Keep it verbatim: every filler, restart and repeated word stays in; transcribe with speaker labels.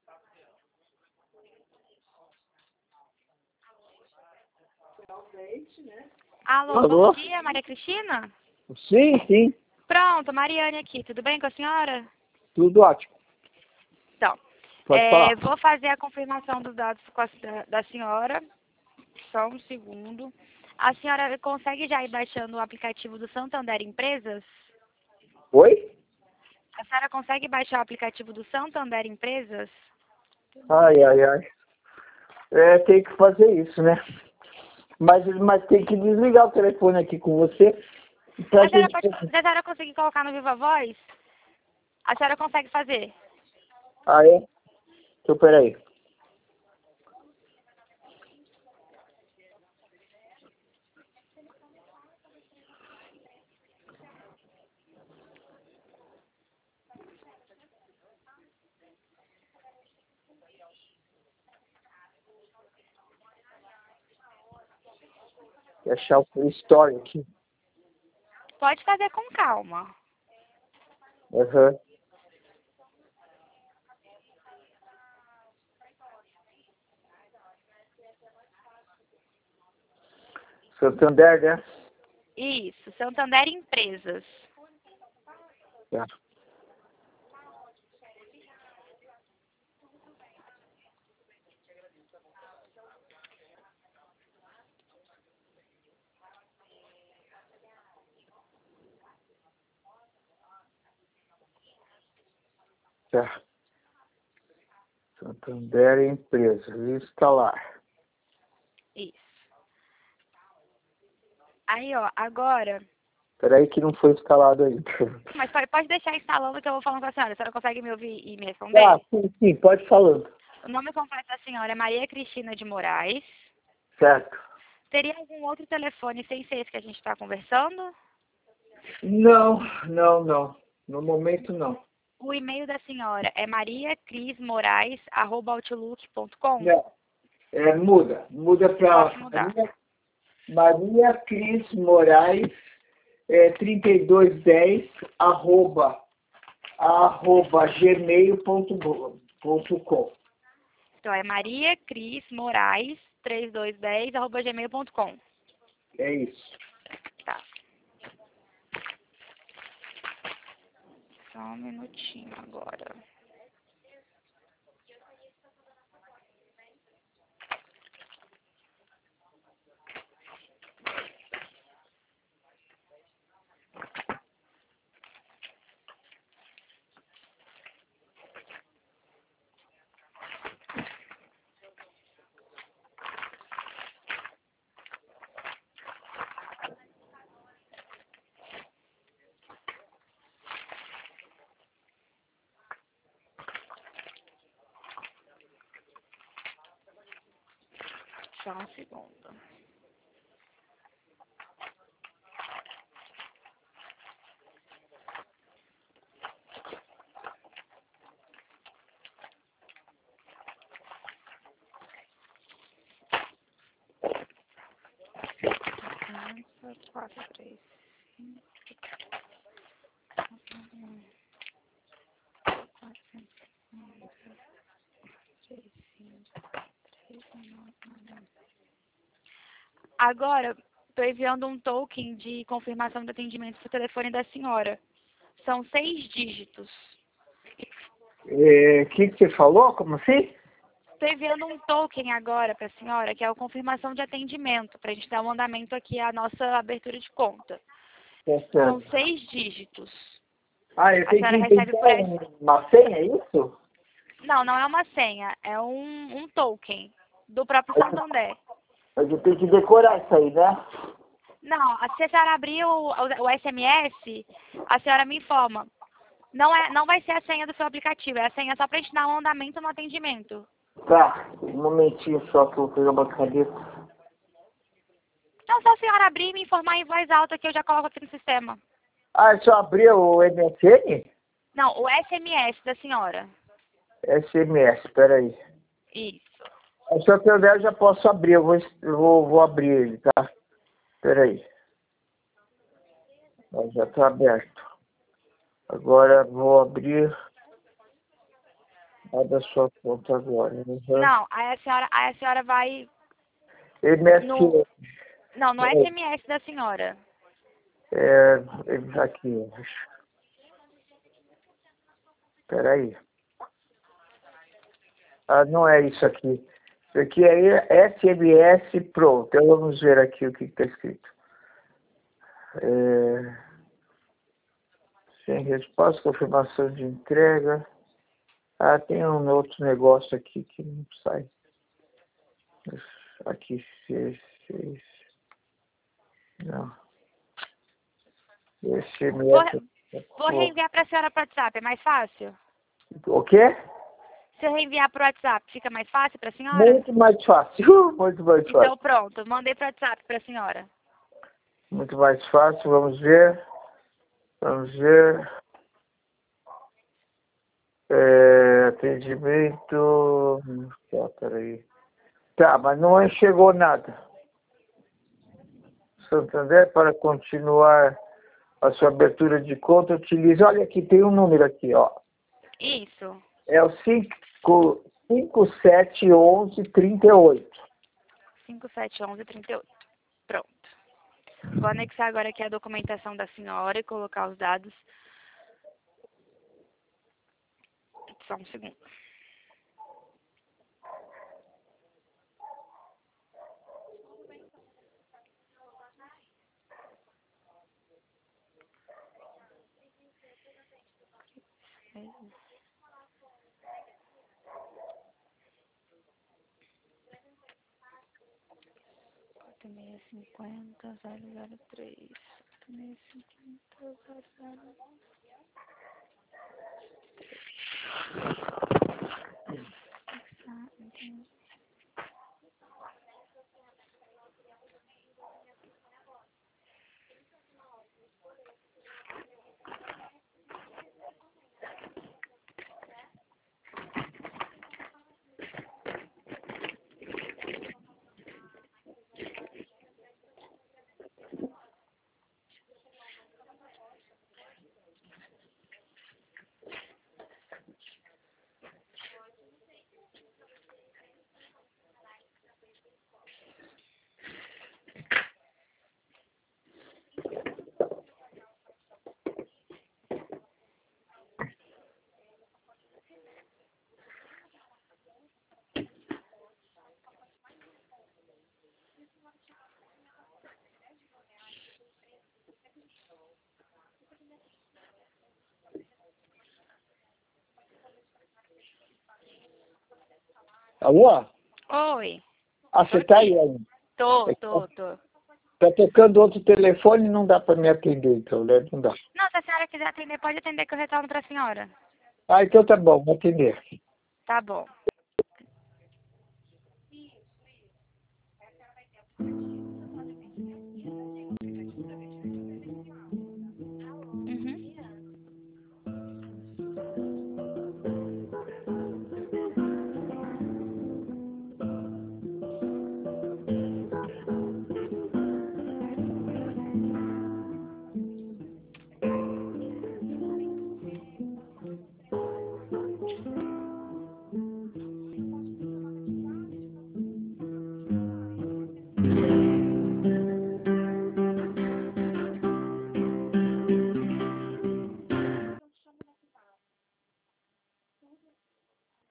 Speaker 1: Alô,
Speaker 2: Alô?
Speaker 1: bom dia, Maria Cristina?
Speaker 2: Sim, sim.
Speaker 1: Pronto, Mariane aqui, tudo bem com a senhora?
Speaker 2: Tudo ótimo.
Speaker 1: Então,
Speaker 2: Pode
Speaker 1: é,
Speaker 2: falar.
Speaker 1: vou fazer a confirmação dos dados com a- da, da senhora. Só um segundo. A senhora consegue já ir baixando o aplicativo do Santander Empresas?
Speaker 2: Oi?
Speaker 1: A senhora consegue baixar o aplicativo do Santander Empresas?
Speaker 2: Ai, ai, ai. É, tem que fazer isso, né? Mas, mas tem que desligar o telefone aqui com você. Pra
Speaker 1: A senhora,
Speaker 2: gente...
Speaker 1: pode, se a senhora conseguir colocar no Viva Voz, a senhora consegue fazer?
Speaker 2: Ah, é? Então, peraí. Vou achar o Play Store aqui.
Speaker 1: Pode fazer com calma.
Speaker 2: Aham. Santander, né?
Speaker 1: Isso, Santander Empresas.
Speaker 2: Tá. Tá. Santander Empresas. Instalar.
Speaker 1: Isso. Aí, ó, agora...
Speaker 2: Peraí que não foi instalado ainda.
Speaker 1: Mas pode, pode deixar instalando que eu vou falando com a senhora. A senhora consegue me ouvir e me responder?
Speaker 2: Tá, sim, sim. Pode falando.
Speaker 1: O nome completo da senhora é Maria Cristina de Moraes.
Speaker 2: Certo.
Speaker 1: Teria algum outro telefone sem ser esse que a gente está conversando?
Speaker 2: Não, não, não. No momento, não.
Speaker 1: O e-mail da senhora é mariacrismorais arroba outlook ponto com?
Speaker 2: Não. É, muda. Muda para
Speaker 1: Posso mudar.
Speaker 2: Maria, Maria Cris Moraes, é, trinta e dois dez, arroba, arroba gmail ponto com.
Speaker 1: Então é mariacrismorais trinta e dois dez arroba gmail ponto com.
Speaker 2: É isso.
Speaker 1: Tá. Só um minutinho agora. Só um segundo. quatro, três, cinco, Agora, estou enviando um token de confirmação de atendimento para o telefone da senhora. São seis dígitos.
Speaker 2: O é, que, que você falou? Como assim?
Speaker 1: Estou enviando um token agora para a senhora, que é a confirmação de atendimento, para a gente dar um andamento aqui à nossa abertura de conta.
Speaker 2: Tá
Speaker 1: São
Speaker 2: certo.
Speaker 1: seis dígitos.
Speaker 2: Ah, eu
Speaker 1: A
Speaker 2: tenho que
Speaker 1: senhora recebe por essa...
Speaker 2: inventar uma senha, é isso?
Speaker 1: Não, não é uma senha, é um, um token do próprio Santander.
Speaker 2: Mas eu tenho que decorar isso aí, né?
Speaker 1: Não, se a senhora abrir o, o, o S M S, a senhora me informa. Não, é, não vai ser a senha do seu aplicativo, é a senha só para a gente dar um andamento no atendimento.
Speaker 2: Tá, um momentinho só que eu vou pegar uma caneta.
Speaker 1: Então, se a senhora abrir e me informar em voz alta que eu já coloco aqui no sistema.
Speaker 2: Ah, é só abrir o M S N?
Speaker 1: Não, o S M S da senhora.
Speaker 2: S M S, peraí.
Speaker 1: Isso.
Speaker 2: Se eu puder, eu já posso abrir, eu vou, eu vou, vou abrir ele, tá? Peraí. Ó, já tá aberto. Agora vou abrir. A da sua conta agora. Uhum.
Speaker 1: Não, aí a senhora, aí a senhora vai
Speaker 2: M S
Speaker 1: no... Não, no S M S da senhora.
Speaker 2: É, aqui, espera aí. Ah, não é isso aqui. Isso aqui é S M S Pro. Então vamos ver aqui o que está escrito. É, sem resposta, confirmação de entrega. Ah, tem um outro negócio aqui que não sai. Aqui, seis, seis. Não. S M S.
Speaker 1: Vou, vou reenviar para a senhora para o WhatsApp, é mais fácil?
Speaker 2: O quê?
Speaker 1: Se eu reenviar para o WhatsApp, fica mais fácil para a senhora?
Speaker 2: Muito mais fácil. Muito mais fácil.
Speaker 1: Então pronto, mandei para o WhatsApp para a senhora.
Speaker 2: Muito mais fácil, vamos ver. Vamos ver. É, atendimento. Tá, peraí. Tá, mas não chegou nada. Santander, para continuar a sua abertura de conta, utilize. Olha aqui, tem um número aqui, ó.
Speaker 1: Isso.
Speaker 2: É o cinco sete onze trinta e oito.
Speaker 1: cinco sete onze trinta e oito. Pronto. Vou anexar agora aqui a documentação da senhora e colocar os dados. Só um segundo. quatro seis cinco zero zero zero três. quatro seis cinco zero zero zero três.
Speaker 2: Alô?
Speaker 1: Oi.
Speaker 2: Ah, você tá aí ainda?
Speaker 1: Tô, tô, tô.
Speaker 2: Tá tocando outro telefone e não dá para me atender, então, né? Não dá.
Speaker 1: Não, se a senhora quiser atender, pode atender que eu retorno para a senhora.
Speaker 2: Ah, então tá bom, vou atender.
Speaker 1: Tá bom.